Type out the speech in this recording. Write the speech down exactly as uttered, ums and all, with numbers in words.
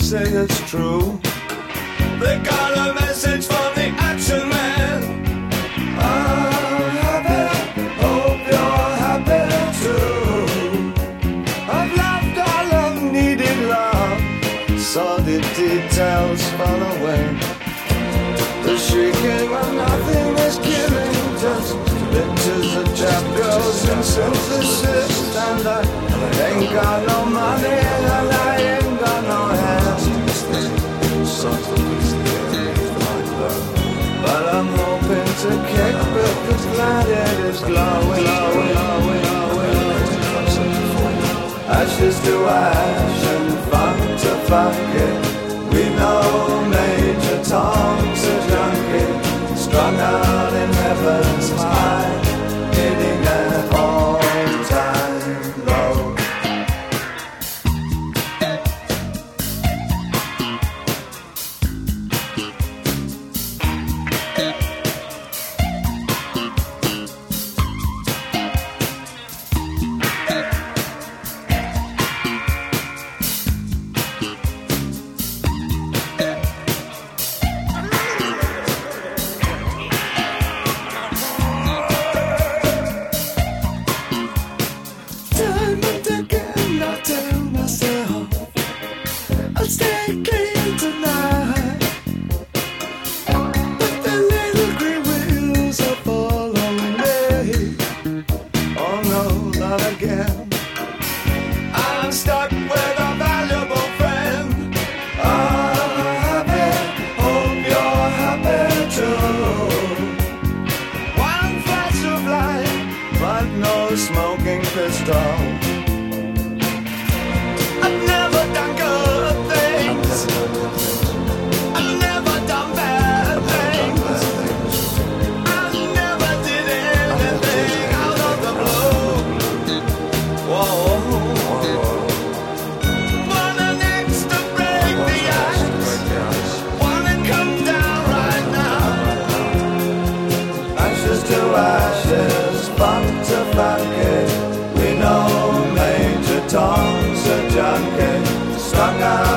say it's true. They got a message from the action man. I'm happy, hope you're happy too. I've loved all I've needed love, saw the details fall away. The shrieking when nothing is killing, just pictures of chap girls and synthesis. And I ain't got no money and I ain't got no hands, but I'm hoping to kick but the planet is glowing, glowing, glowing, glowing. Ashes to ash and funk to funk it. We know Major Tom's a junkie, strung out in heaven's high, hitting an all-time low. Smoking pistol. I've never done good things. I've never done bad things. I never did anything out of the blue. Whoa. Want an axe to break the ice. Wanna come down right now. Ashes to ashes, funk to funk. We know Major Tom's a junkie, strung out.